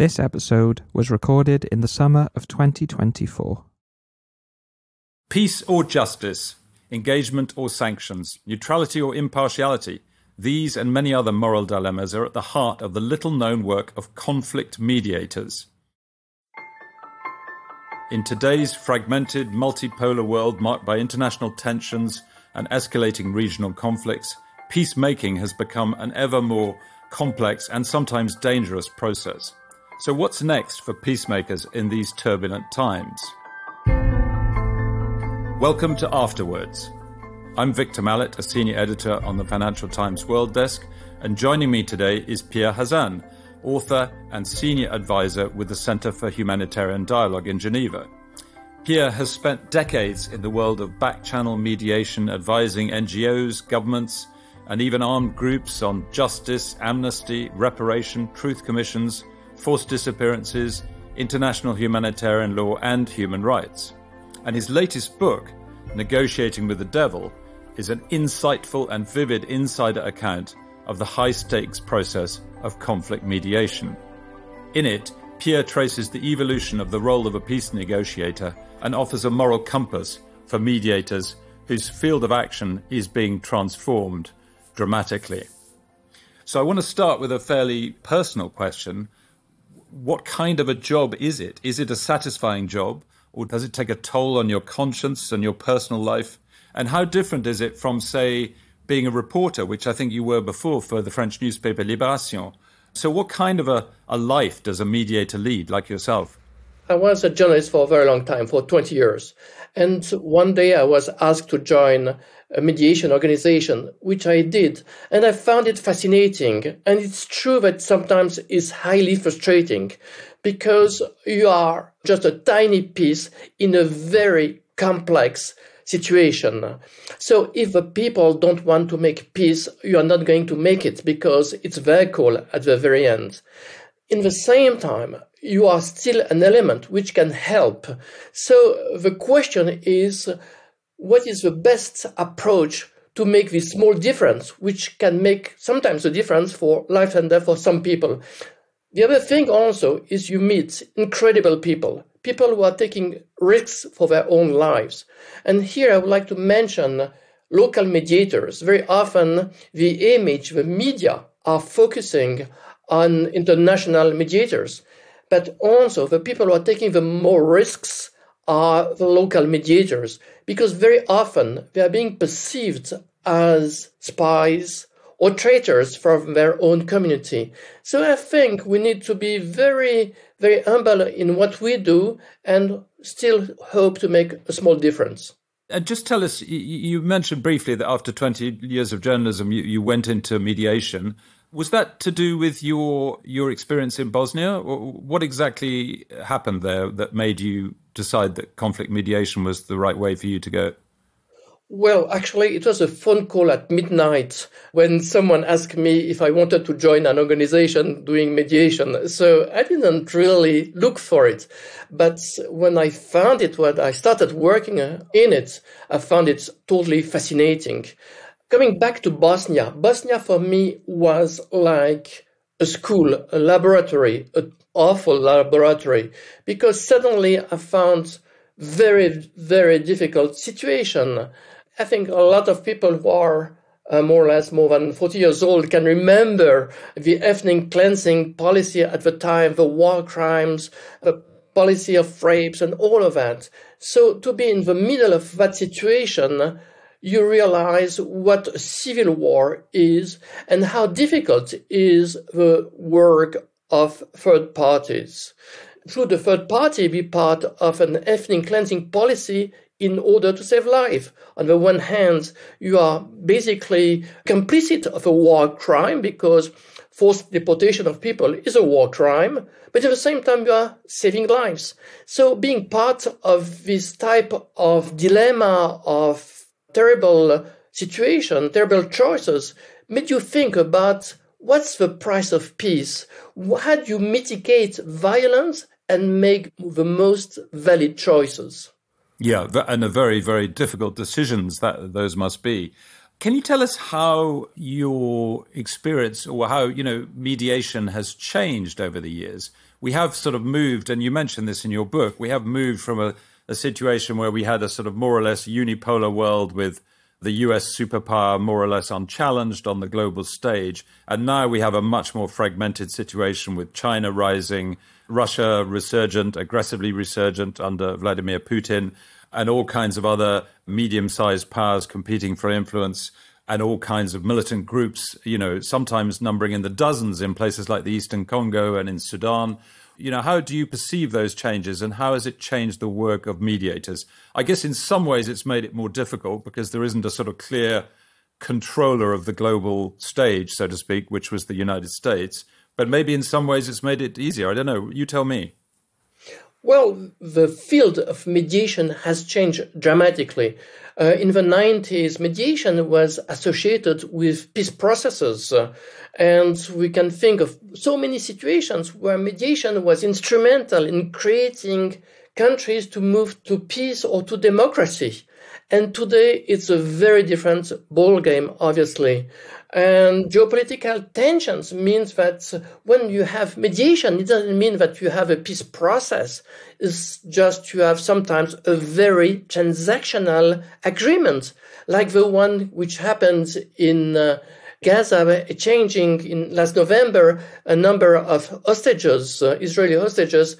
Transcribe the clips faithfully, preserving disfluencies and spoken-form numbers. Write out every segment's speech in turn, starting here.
This episode was recorded in the summer of twenty twenty-four. Peace or justice, engagement or sanctions, neutrality or impartiality, these and many other moral dilemmas are at the heart of the little-known work of conflict mediators. In today's fragmented, multipolar world marked by international tensions and escalating regional conflicts, peacemaking has become an ever more complex and sometimes dangerous process. So what's next for peacemakers in these turbulent times? Welcome to Afterwards. I'm Victor Mallet, a senior editor on the Financial Times World Desk, and joining me today is Pierre Hazan, author and senior advisor with the Center for Humanitarian Dialogue in Geneva. Pierre has spent decades in the world of back-channel mediation, advising N G Os, governments, and even armed groups on justice, amnesty, reparation, truth commissions, forced disappearances, international humanitarian law, and human rights. And his latest book, Negotiating with the Devil, is an insightful and vivid insider account of the high-stakes process of conflict mediation. In it, Pierre traces the evolution of the role of a peace negotiator and offers a moral compass for mediators whose field of action is being transformed dramatically. So I want to start with a fairly personal question. What kind of a job is it? Is it a satisfying job, or does it take a toll on your conscience and your personal life? And how different is it from, say, being a reporter, which I think you were before for the French newspaper Libération? So what kind of a, a life does a mediator lead, like yourself? I was a journalist for a very long time, for twenty years. And one day I was asked to join a mediation organization, which I did. And I found it fascinating. And it's true that sometimes it's highly frustrating because you are just a tiny piece in a very complex situation. So if the people don't want to make peace, you are not going to make it because it's very cool at the very end. In the same time, you are still an element which can help. So the question is, what is the best approach to make this small difference, which can make sometimes a difference for life and death for some people? The other thing also is you meet incredible people, people who are taking risks for their own lives. And here I would like to mention local mediators. Very often the image, the media are focusing on international mediators, but also the people who are taking the more risks are the local mediators, because very often they are being perceived as spies or traitors from their own community. So I think we need to be very, very humble in what we do and still hope to make a small difference. And just tell us, you mentioned briefly that after twenty years of journalism, you, you went into mediation. Was that to do with your your experience in Bosnia? Or what exactly happened there that made you decide that conflict mediation was the right way for you to go? Well, actually, it was a phone call at midnight when someone asked me if I wanted to join an organization doing mediation. So I didn't really look for it. But when I found it, when I started working in it, I found it totally fascinating. Coming back to Bosnia, Bosnia for me was like a school, a laboratory, an awful laboratory, because suddenly I found very, very difficult situation. I think a lot of people who are uh, more or less more than forty years old can remember the ethnic cleansing policy at the time, the war crimes, the policy of rapes and all of that. So to be in the middle of that situation, you realize what a civil war is and how difficult is the work of third parties. Through the third party, be part of an ethnic cleansing policy in order to save life. On the one hand, you are basically complicit of a war crime because forced deportation of people is a war crime, but at the same time you are saving lives. So being part of this type of dilemma of terrible situation, terrible choices, made you think about what's the price of peace? How do you mitigate violence and make the most valid choices? Yeah, and a very, very difficult decisions that those must be. Can you tell us how your experience or how, you know, mediation has changed over the years? We have sort of moved, and you mentioned this in your book, we have moved from a, a situation where we had a sort of more or less unipolar world with the U S superpower more or less unchallenged on the global stage. And now we have a much more fragmented situation with China rising, Russia resurgent, aggressively resurgent under Vladimir Putin, and all kinds of other medium-sized powers competing for influence, and all kinds of militant groups, you know, sometimes numbering in the dozens in places like the Eastern Congo and in Sudan. You know, how do you perceive those changes, and how has it changed the work of mediators? I guess in some ways it's made it more difficult because there isn't a sort of clear controller of the global stage, so to speak, which was the United States. But maybe in some ways it's made it easier. I don't know. You tell me. Well, the field of mediation has changed dramatically. Uh, in the nineties, mediation was associated with peace processes. Uh, and we can think of so many situations where mediation was instrumental in creating countries to move to peace or to democracy. And today it's a very different ballgame, obviously. And geopolitical tensions means that when you have mediation, it doesn't mean that you have a peace process. It's just you have sometimes a very transactional agreement, like the one which happened in uh, Gaza, changing in last November a number of hostages, uh, Israeli hostages,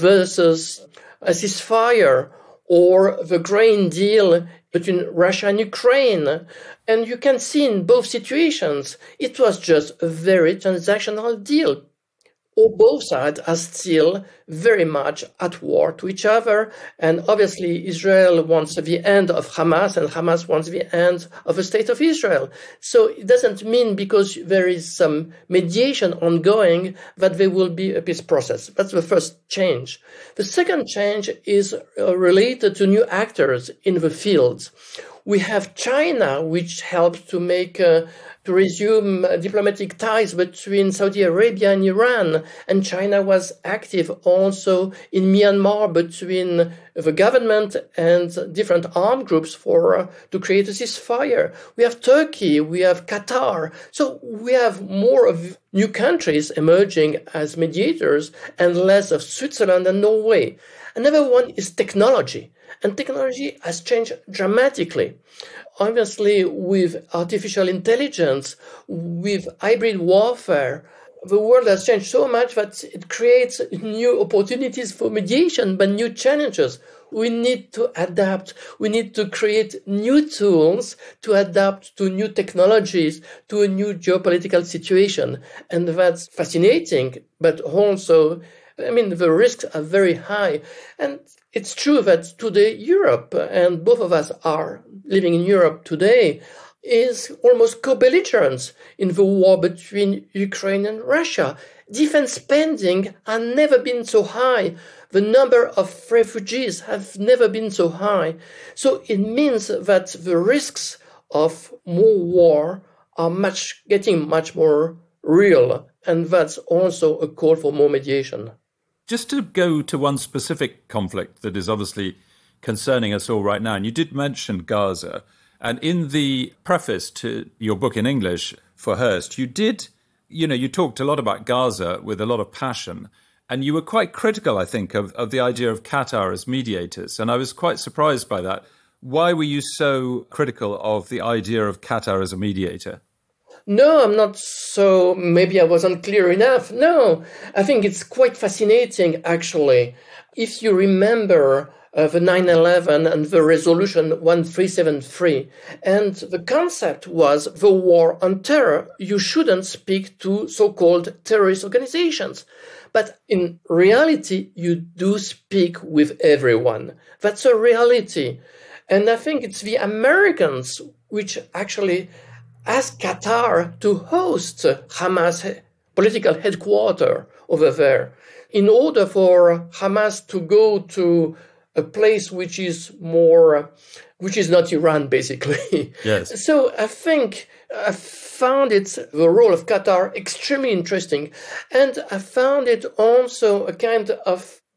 versus a ceasefire, or the grain deal between Russia and Ukraine. And you can see in both situations, it was just a very transactional deal. Or both sides are still very much at war to each other. And obviously, Israel wants the end of Hamas, and Hamas wants the end of the state of Israel. So it doesn't mean because there is some mediation ongoing that there will be a peace process. That's the first change. The second change is related to new actors in the field. We have China, which helped to make uh, to resume uh, diplomatic ties between Saudi Arabia and Iran. And China was active also in Myanmar between the government and different armed groups for uh, to create a ceasefire. We have Turkey, we have Qatar. So we have more of new countries emerging as mediators and less of Switzerland and Norway. Another one is technology. And technology has changed dramatically. Obviously, with artificial intelligence, with hybrid warfare, the world has changed so much that it creates new opportunities for mediation, but new challenges. We need to adapt. We need to create new tools to adapt to new technologies, to a new geopolitical situation. And that's fascinating, but also, I mean, the risks are very high. And it's true that today Europe, and both of us are living in Europe today, is almost co-belligerent in the war between Ukraine and Russia. Defense spending has never been so high. The number of refugees have never been so high. So it means that the risks of more war are much getting much more real. And that's also a call for more mediation. Just to go to one specific conflict that is obviously concerning us all right now, and you did mention Gaza, and in the preface to your book in English for Hurst, you did, you know, you talked a lot about Gaza with a lot of passion, and you were quite critical, I think, of, of the idea of Qatar as mediators, and I was quite surprised by that. Why were you so critical of the idea of Qatar as a mediator? No, I'm not so, maybe I wasn't clear enough. No, I think it's quite fascinating, actually. If you remember uh, the nine eleven and the resolution one three seven three, and the concept was the war on terror, you shouldn't speak to so-called terrorist organizations. But in reality, you do speak with everyone. That's a reality. And I think it's the Americans which actually asked Qatar to host Hamas political headquarters over there in order for Hamas to go to a place which is more, which is not Iran, basically. Yes. So I think I found it, the role of Qatar, extremely interesting. And I found it also a kind of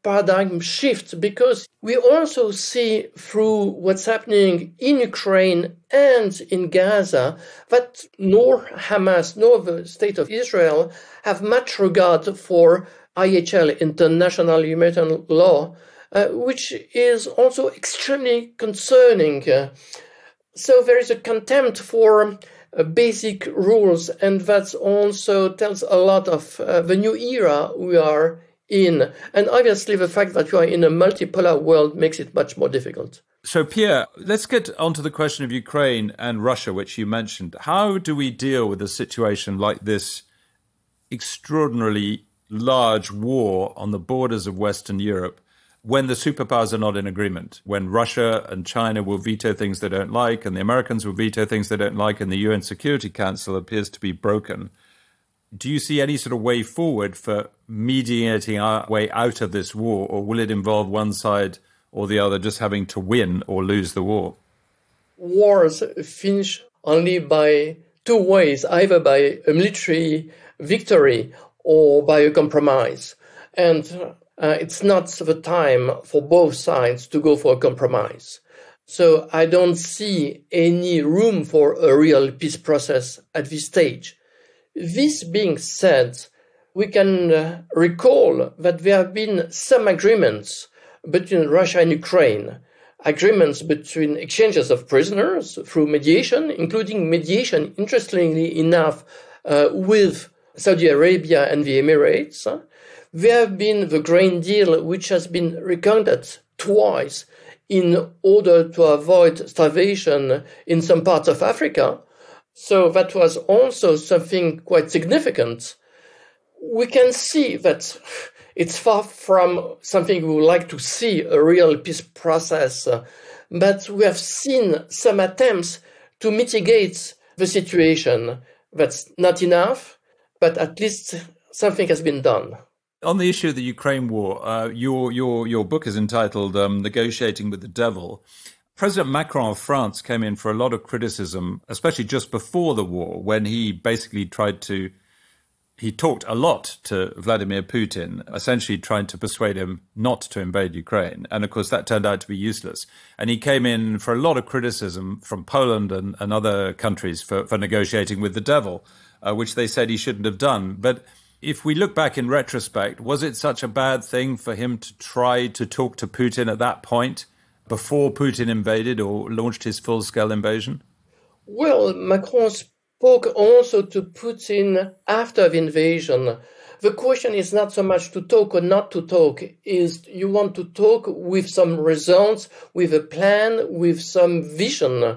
paradigm shift, because we also see through what's happening in Ukraine and in Gaza that nor Hamas nor the State of Israel have much regard for I H L, international humanitarian law, uh, which is also extremely concerning. Uh, so there is a contempt for uh, basic rules, and that also tells a lot of uh, the new era we are in. And obviously the fact that you are in a multipolar world makes it much more difficult. So, Pierre, let's get onto the question of Ukraine and Russia, which you mentioned. How do we deal with a situation like this extraordinarily large war on the borders of Western Europe when the superpowers are not in agreement, when Russia and China will veto things they don't like and the Americans will veto things they don't like and the U N Security Council appears to be broken? Do you see any sort of way forward for mediating our way out of this war, or will it involve one side or the other just having to win or lose the war? Wars finish only by two ways, either by a military victory or by a compromise. And uh, it's not the time for both sides to go for a compromise. So I don't see any room for a real peace process at this stage. This being said, we can uh, recall that there have been some agreements between Russia and Ukraine, agreements between exchanges of prisoners through mediation, including mediation, interestingly enough, uh, with Saudi Arabia and the Emirates. There have been the grain deal, which has been recounted twice in order to avoid starvation in some parts of Africa. So that was also something quite significant. We can see that it's far from something we would like to see, a real peace process, but we have seen some attempts to mitigate the situation. That's not enough, but at least something has been done. On the issue of the Ukraine war, uh, your your your book is entitled um, Negotiating with the Devil. President Macron of France came in for a lot of criticism, especially just before the war, when he basically tried to, he talked a lot to Vladimir Putin, essentially trying to persuade him not to invade Ukraine. And of course, that turned out to be useless. And he came in for a lot of criticism from Poland and, and other countries for, for negotiating with the devil, uh, which they said he shouldn't have done. But if we look back in retrospect, was it such a bad thing for him to try to talk to Putin at that point, before Putin invaded or launched his full-scale invasion? Well, Macron spoke also to Putin after the invasion. The question is not so much to talk or not to talk, is you want to talk with some results, with a plan, with some vision.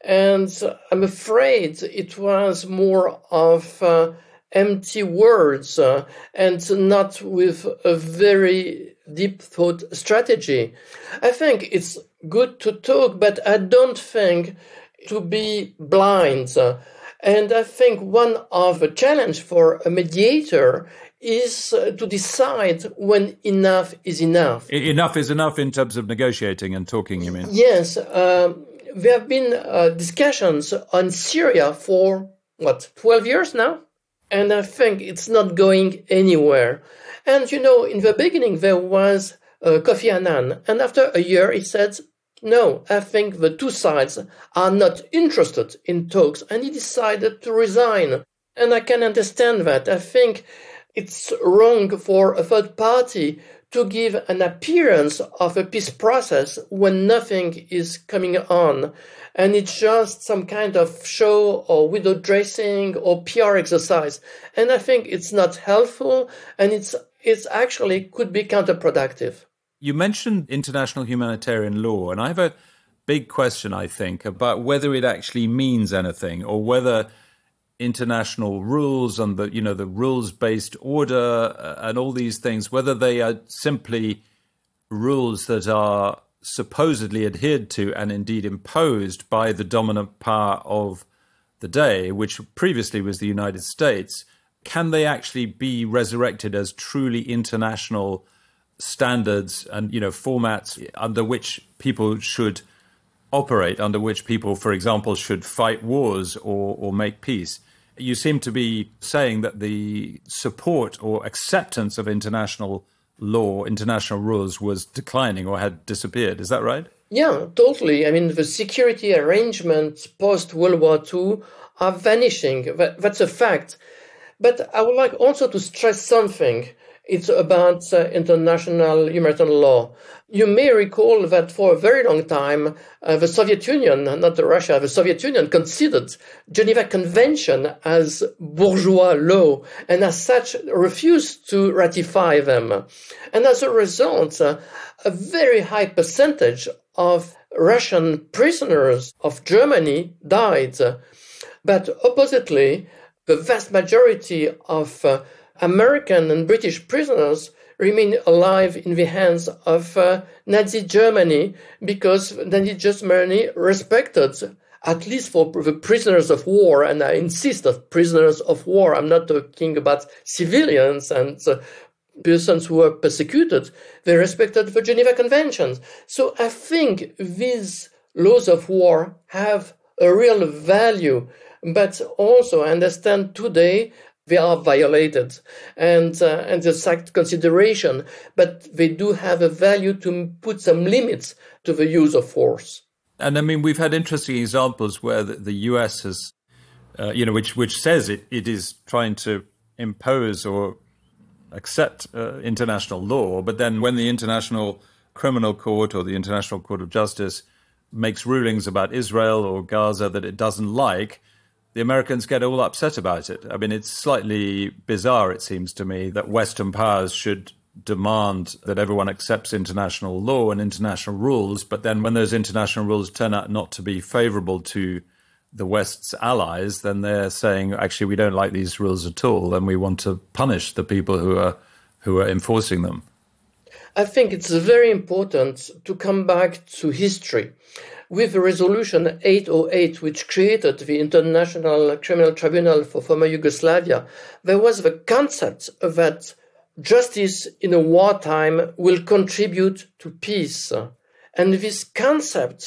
And I'm afraid it was more of uh, empty words uh, and not with a very deep thought strategy. I think it's good to talk, but I don't think to be blind. And I think one of the challenge for a mediator is to decide when enough is enough. Enough is enough in terms of negotiating and talking, you mean? Yes. Uh, there have been uh, discussions on Syria for, what, twelve years now? And I think it's not going anywhere. And, you know, in the beginning, there was uh, Kofi Annan. And after a year, he said, no, I think the two sides are not interested in talks. And he decided to resign. And I can understand that. I think it's wrong for a third party to give an appearance of a peace process when nothing is coming on. And it's just some kind of show or window dressing or P R exercise. And I think it's not helpful, and it's it's actually could be counterproductive. You mentioned international humanitarian law, and I have a big question, I think, about whether it actually means anything, or whether international rules and the, you know, the rules-based order uh, and all these things, whether they are simply rules that are supposedly adhered to and indeed imposed by the dominant power of the day, which previously was the United States. Can they actually be resurrected as truly international standards and, you know, formats under which people should operate, under which people, for example, should fight wars or, or make peace? You seem to be saying that the support or acceptance of international law, international rules, was declining or had disappeared. Is that right? Yeah, totally. I mean, the security arrangements post-World War Two are vanishing. That, that's a fact. But I would like also to stress something. It's about uh, international humanitarian law. You may recall that for a very long time, uh, the Soviet Union, not Russia, the Soviet Union considered Geneva Convention as bourgeois law and as such refused to ratify them. And as a result, uh, a very high percentage of Russian prisoners of Germany died. But oppositely, the vast majority of uh, American and British prisoners remain alive in the hands of uh, Nazi Germany because Nazi Germany respected, at least for the prisoners of war, and I insist on prisoners of war, I'm not talking about civilians and uh, persons who were persecuted, they respected the Geneva Conventions. So I think these laws of war have a real value, but also I understand today they are violated, and uh, and there's such consideration, but they do have a value to put some limits to the use of force. And I mean, we've had interesting examples where the, the U S has, uh, you know, which which says it, it is trying to impose or accept uh, international law, but then when the International Criminal Court or the International Court of Justice makes rulings about Israel or Gaza that it doesn't like, the Americans get all upset about it. I mean, it's slightly bizarre, it seems to me, that Western powers should demand that everyone accepts international law and international rules, but then when those international rules turn out not to be favorable to the West's allies, then they're saying, actually, we don't like these rules at all, and we want to punish the people who are who are enforcing them. I think it's very important to come back to history. With Resolution eight oh eight, which created the International Criminal Tribunal for former Yugoslavia, there was the concept that justice in a wartime will contribute to peace. And this concept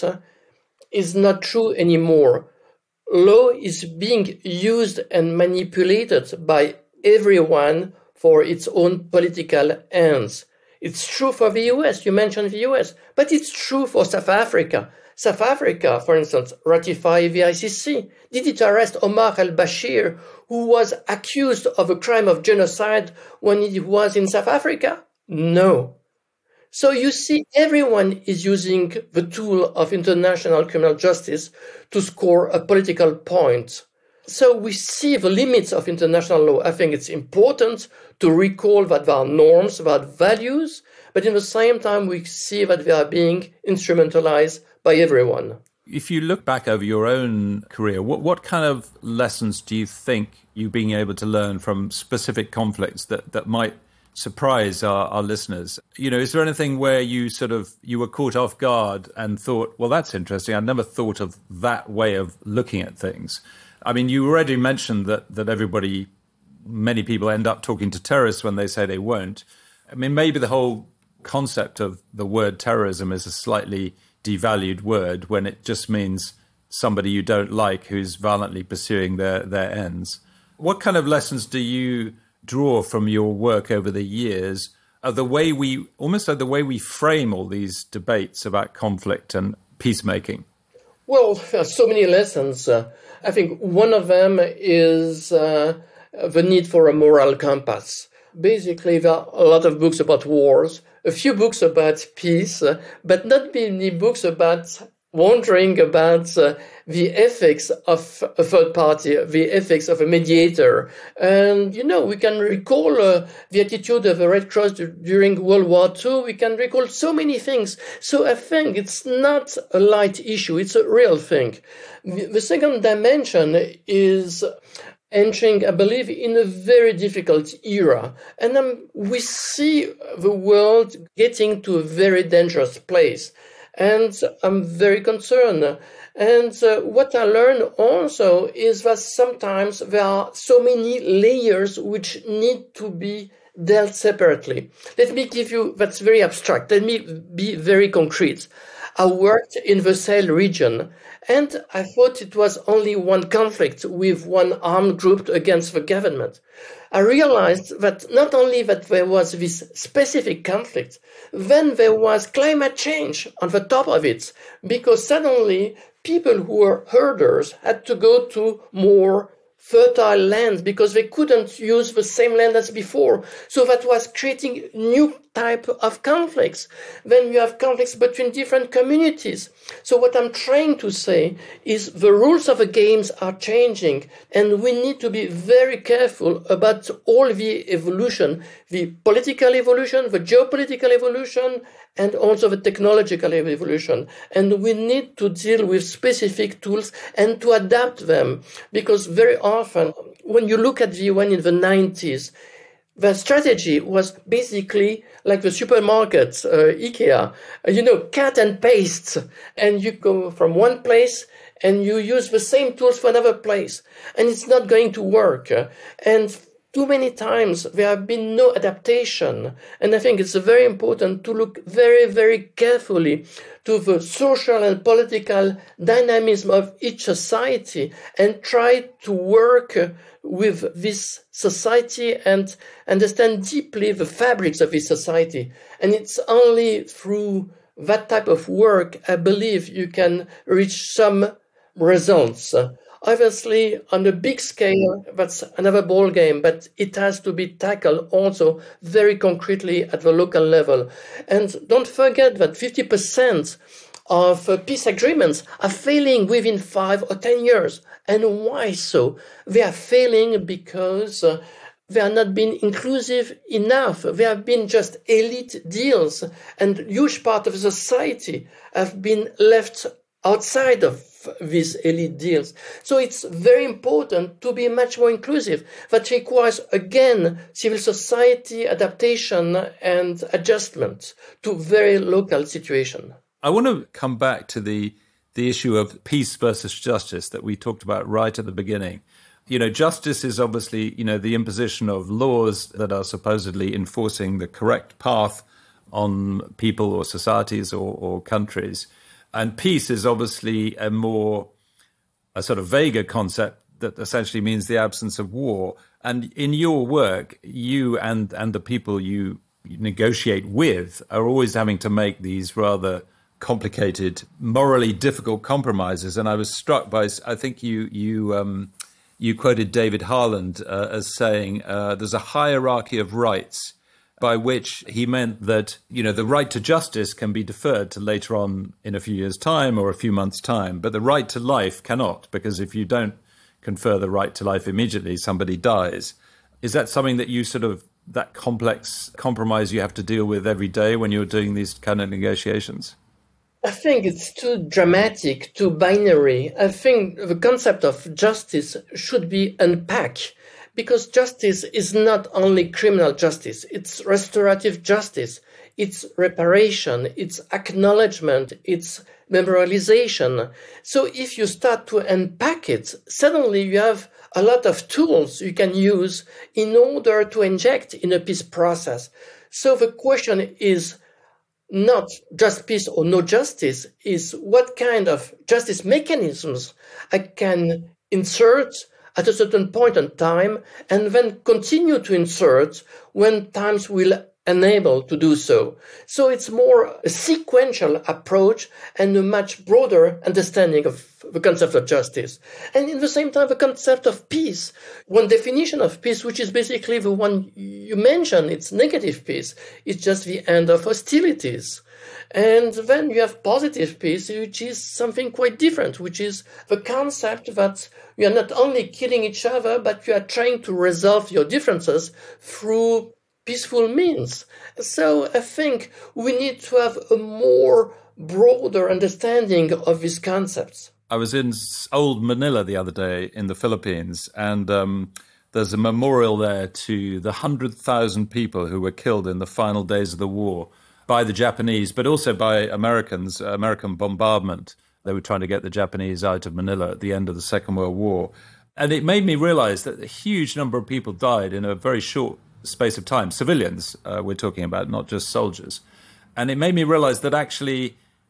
is not true anymore. Law is being used and manipulated by everyone for its own political ends. It's true for the U S, you mentioned the U S, but it's true for South Africa. South Africa, for instance, ratified the I C C. Did it arrest Omar al-Bashir, who was accused of a crime of genocide when he was in South Africa? No. So you see, everyone is using the tool of international criminal justice to score a political point. So we see the limits of international law. I think it's important to recall that there are norms, there are values, but in the same time, we see that they are being instrumentalized by everyone. If you look back over your own career, what, what kind of lessons do you think you've been able to learn from specific conflicts that, that might surprise our, our listeners? You know, is there anything where you sort of, you were caught off guard and thought, well, that's interesting. I never thought of that way of looking at things. I mean, you already mentioned that, that everybody, many people end up talking to terrorists when they say they won't. I mean, maybe the whole concept of the word terrorism is a slightly devalued word when it just means somebody you don't like who's violently pursuing their, their ends. What kind of lessons do you draw from your work over the years of the way we, almost like the way we frame all these debates about conflict and peacemaking? Well, there are so many lessons. Uh, I think one of them is uh, the need for a moral compass. Basically, there are a lot of books about wars, a few books about peace, uh, but not many books about wondering about uh, the ethics of a third party, the ethics of a mediator. And, you know, we can recall uh, the attitude of the Red Cross d- during World War Two. We can recall so many things. So I think it's not a light issue. It's a real thing. The, the second dimension is entering, I believe, in a very difficult era. And um, we see the world getting to a very dangerous place. And I'm very concerned. And uh, what I learned also is that sometimes there are so many layers which need to be dealt separately. Let me give you, that's very abstract. Let me be very concrete. I worked in the Sahel region, and I thought it was only one conflict with one armed group against the government. I realized that not only that there was this specific conflict, then there was climate change on the top of it, because suddenly people who were herders had to go to more fertile lands because they couldn't use the same land as before. So that was creating new type of conflicts. Then you have conflicts between different communities. So what I'm trying to say is the rules of the games are changing, and we need to be very careful about all the evolution, the political evolution, the geopolitical evolution, and also the technological evolution. And we need to deal with specific tools and to adapt them, because very often when you look at the one in the nineties, the strategy was basically like the supermarkets, uh, IKEA, uh, you know, cut and paste, and you go from one place and you use the same tools for another place, and it's not going to work. And too many times there have been no adaptation, and I think it's very important to look very, very carefully to the social and political dynamism of each society and try to work with this society and understand deeply the fabrics of this society. And it's only through that type of work, I believe, you can reach some results. Obviously, on a big scale, that's another ball game, but it has to be tackled also very concretely at the local level. And don't forget that fifty percent of uh, peace agreements are failing within five or ten years. And why so? They are failing because uh, they are not being inclusive enough. They have been just elite deals, and huge part of the society have been left outside of these elite deals. So it's very important to be much more inclusive. That requires, again, civil society adaptation and adjustment to very local situation. I want to come back to the the issue of peace versus justice that we talked about right at the beginning. You know, justice is obviously, you know, the imposition of laws that are supposedly enforcing the correct path on people or societies or, or countries. And peace is obviously a more, a sort of vaguer concept that essentially means the absence of war. And in your work, you and, and the people you negotiate with are always having to make these rather complicated, morally difficult compromises. And I was struck by, I think you you um, you quoted David Harland uh, as saying uh, there's a hierarchy of rights, by which he meant that, you know, the right to justice can be deferred to later on in a few years' time or a few months' time, but the right to life cannot, because if you don't confer the right to life immediately, somebody dies. Is that something that you sort of, that complex compromise you have to deal with every day when you're doing these kind of negotiations? I think it's too dramatic, too binary. I think the concept of justice should be unpacked, because justice is not only criminal justice, it's restorative justice, it's reparation, it's acknowledgement, it's memorialization. So if you start to unpack it, suddenly you have a lot of tools you can use in order to inject in a peace process. So the question is not just peace or no justice, is what kind of justice mechanisms I can insert at a certain point in time and then continue to insert when times will enable to do so. So it's more a sequential approach and a much broader understanding of the concept of justice. And in the same time, the concept of peace. One definition of peace, which is basically the one you mentioned, it's negative peace. It's just the end of hostilities. And then you have positive peace, which is something quite different, which is the concept that you are not only killing each other, but you are trying to resolve your differences through peaceful means. So I think we need to have a more broader understanding of these concepts. I was in old Manila the other day in the Philippines, and um, there's a memorial there to the one hundred thousand people who were killed in the final days of the war by the Japanese, but also by Americans, American bombardment. They were trying to get the Japanese out of Manila at the end of the Second World War. And it made me realize that a huge number of people died in a very short space of time. Civilians uh, we're talking about, not just soldiers. And it made me realize that actually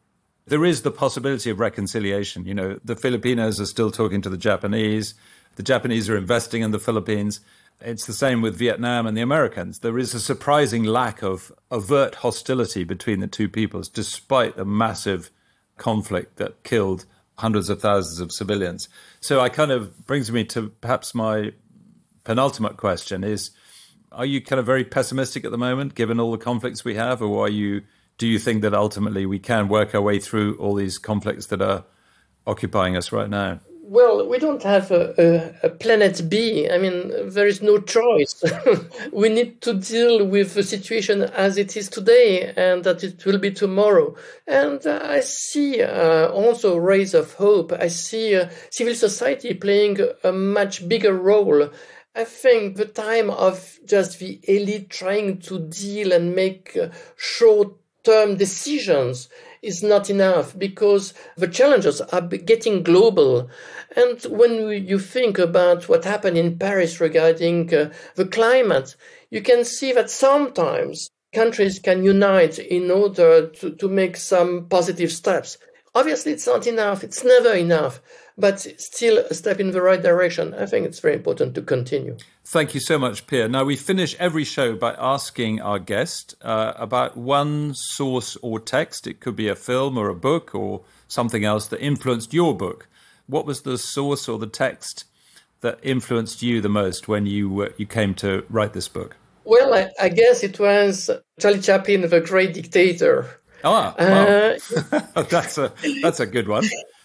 there is the possibility of reconciliation. You know, the Filipinos are still talking to the Japanese. The Japanese are investing in the Philippines. It's the same with Vietnam and the Americans. There is a surprising lack of overt hostility between the two peoples, despite a massive conflict that killed hundreds of thousands of civilians. So I kind of brings me to perhaps my penultimate question is, are you kind of very pessimistic at the moment, given all the conflicts we have, or are you, do you think that ultimately we can work our way through all these conflicts that are occupying us right now? Well, we don't have a, a, a planet B. I mean, there is no choice. We need to deal with the situation as it is today and that it will be tomorrow. And uh, I see uh, also rays of hope. I see uh, civil society playing a much bigger role. I think the time of just the elite trying to deal and make uh, short-term decisions is not enough, because the challenges are getting global. And when you think about what happened in Paris regarding uh, the climate, you can see that sometimes countries can unite in order to, to make some positive steps. Obviously, it's not enough. It's never enough, but still a step in the right direction. I think it's very important to continue. Thank you so much, Pierre. Now, we finish every show by asking our guest uh, about one source or text. It could be a film or a book or something else that influenced your book. What was the source or the text that influenced you the most when you uh, you came to write this book? Well, I, I guess it was Charlie Chaplin, The Great Dictator. Ah, wow. uh, that's a that's a good one.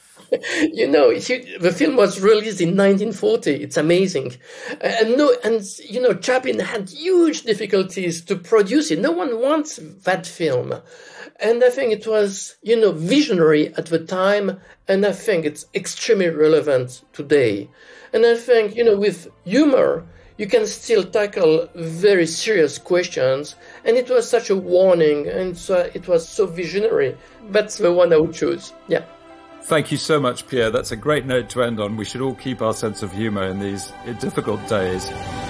You know, the film was released in nineteen forty. It's amazing, and no, and you know, Chaplin had huge difficulties to produce it. No one wants that film, and I think it was, you know, visionary at the time, and I think it's extremely relevant today. And I think, you know, with humor, you can still tackle very serious questions. And it was such a warning, and so it was so visionary. That's the one I would choose. Yeah. Thank you so much, Pierre. That's a great note to end on. We should all keep our sense of humor in these difficult days.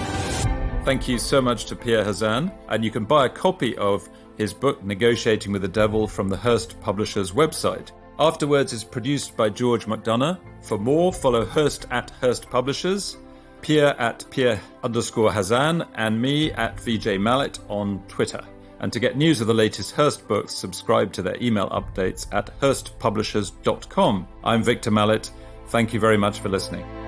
Thank you so much to Pierre Hazan. And you can buy a copy of his book, Negotiating with the Devil, from the Hearst Publishers website. Afterwards is produced by George McDonough. For more, follow Hearst at Hearst Publishers, Pierre at Pierre underscore Hazan, and me at V J Mallet on Twitter. And to get news of the latest Hearst books, subscribe to their email updates at hearst publishers dot com. I'm Victor Mallet. Thank you very much for listening.